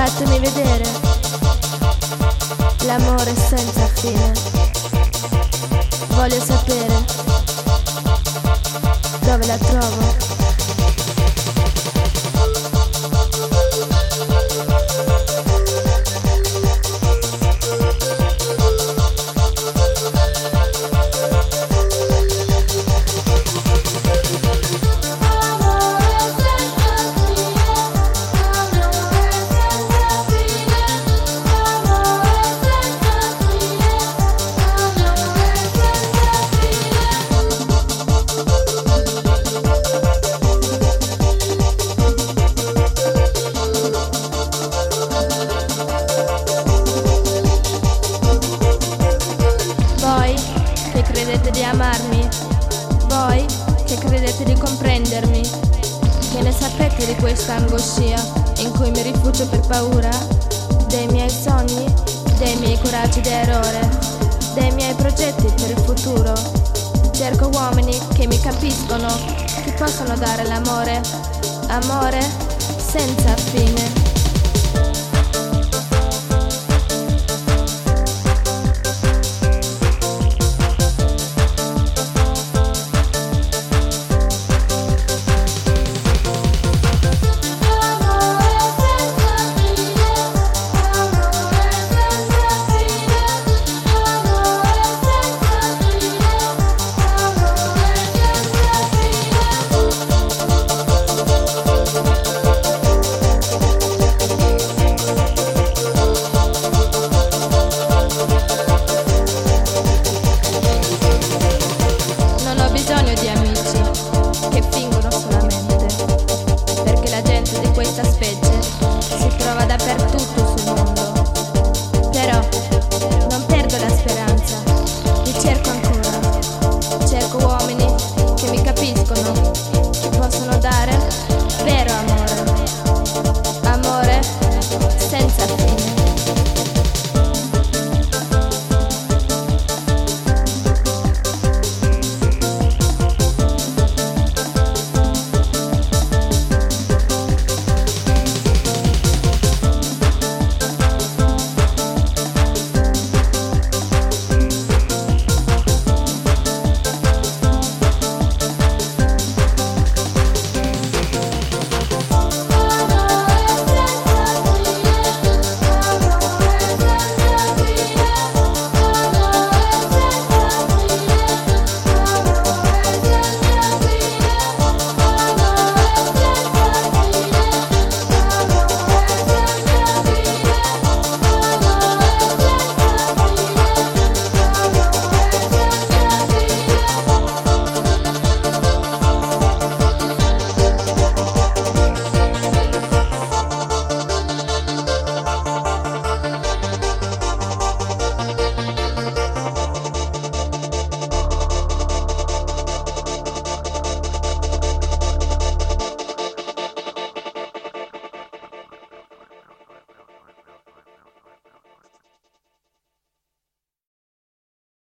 Fatemi vedere l'amore senza fine. Voglio sapere dove la trovo. Che credete di amarmi, voi che credete di comprendermi, che ne sapete di questa angoscia in cui mi rifugio per paura dei miei sogni, dei miei coraggi di errore, dei miei progetti per il futuro. Cerco uomini che mi capiscono, che possono dare l'amore, amore senza fine.